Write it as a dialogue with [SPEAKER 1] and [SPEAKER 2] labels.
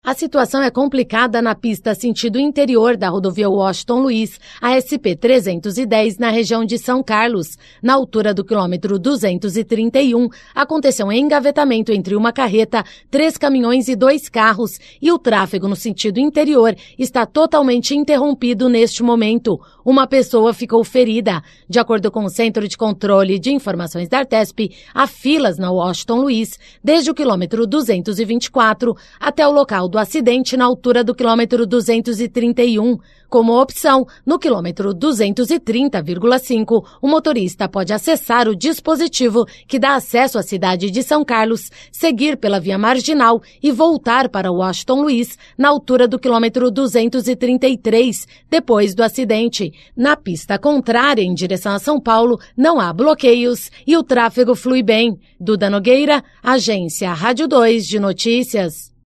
[SPEAKER 1] A situação é complicada na pista sentido interior da rodovia Washington Luiz, a SP-310, na região de São Carlos. Na altura do quilômetro 231, aconteceu um engavetamento entre uma carreta, 3 caminhões e 2 carros, e o tráfego no sentido interior está totalmente interrompido neste momento. Uma pessoa ficou ferida. De acordo com o Centro de Controle de Informações da Artesp, há filas na Washington Luiz, desde o quilômetro 224 até o local do acidente na altura do quilômetro 231. Como opção, no quilômetro 230,5, o motorista pode acessar o dispositivo que dá acesso à cidade de São Carlos, seguir pela via marginal e voltar para Washington Luiz na altura do quilômetro 233, depois do acidente. Na pista contrária, em direção a São Paulo, não há bloqueios e o tráfego flui bem. Duda Nogueira, Agência Rádio 2 de Notícias.